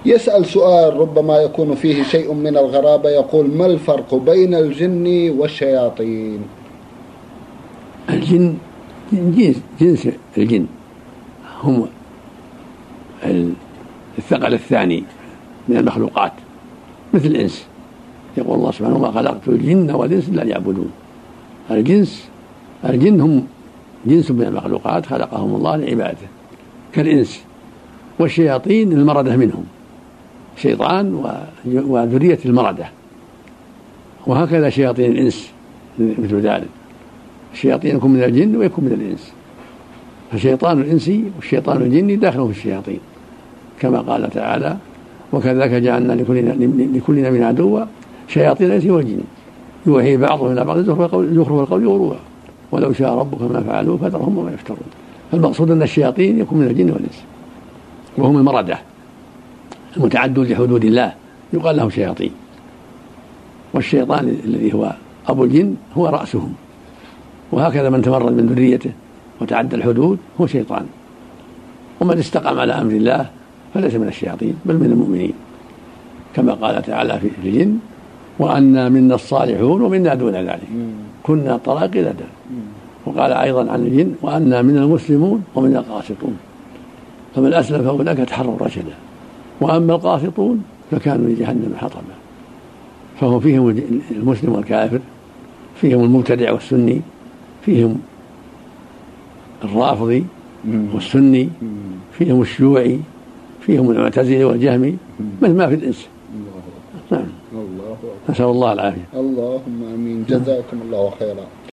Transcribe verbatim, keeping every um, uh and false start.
يسأل سؤال ربما يكون فيه شيء من الغرابة، يقول: ما الفرق بين الجن والشياطين؟ الجن جنس, جنس الجن هم الثقل الثاني من المخلوقات مثل الإنس. يقول الله سبحانه: ما خلقت الجن والإنس إلا ليعبدون. الجنس الجن هم جنس من المخلوقات خلقهم الله لعبادته كالإنس، والشياطين المردة منهم، شيطان وذرية المردة، وهكذا شياطين الإنس مثل ذلك. الشياطين يكون من الجن ويكون من الإنس، فشيطان الإنسي والشيطان الجني داخل في الشياطين، كما قال تعالى: وكذلك جعلنا لكل نبي عدوا شياطين الإنس والجن يوحي بعضهم إلى بعض زخرف القول غرورا ولو شاء ربك ما فعلوه فذرهم وما يفترون. فالمقصود أن الشياطين يكون من الجن والإنس، وهم المردة المتعدون لحدود الله يقال لهم شياطين. والشيطان الذي هو أبو الجن هو رأسهم، وهكذا من تمرد من ذريته وتعدى الحدود هو شيطان. ومن استقام على أمر الله فليس من الشياطين بل من المؤمنين، كما قال تعالى في الجن: وأنا منا الصالحون ومنا دون ذلك كنا طرائق لدى. وقال أيضا عن الجن: وأنا من المسلمون ومن القاسطون فمن أسلم فأولئك تحروا رشدا وأما القاسطون فكانوا لجهنم حطبا. فهم فيهم المسلم والكافر، فيهم المبتدع والسني، فيهم الرافضي والسني، فيهم الشيوعي، فيهم المعتزلي والجهمي، مثل ما في الإنس. نعم. نسأل الله العافية. اللهم آمين. جزاكم الله خيرا.